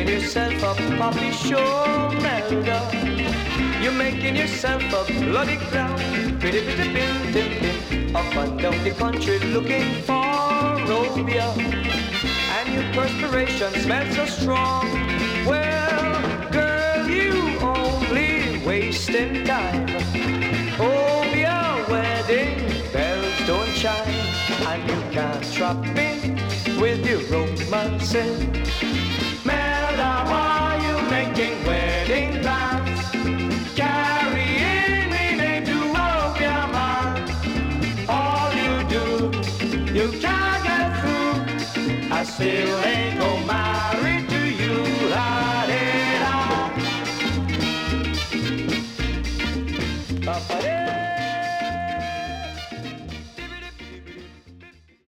making yourself a poppy show, Melda. You're making yourself a bloody clown. Pretty, pretty, pin, pin, pin. Up and down the country looking for Robia. And your perspiration smells so strong. Well, girl, you only wasting time. Oh, your wedding bells don't chime. And you can't drop in with your romancing. Melda, why you making wedding plans? Carrying me name to Robia, man. All you do, you can't get through. I still ain't go married to you, la-de-da.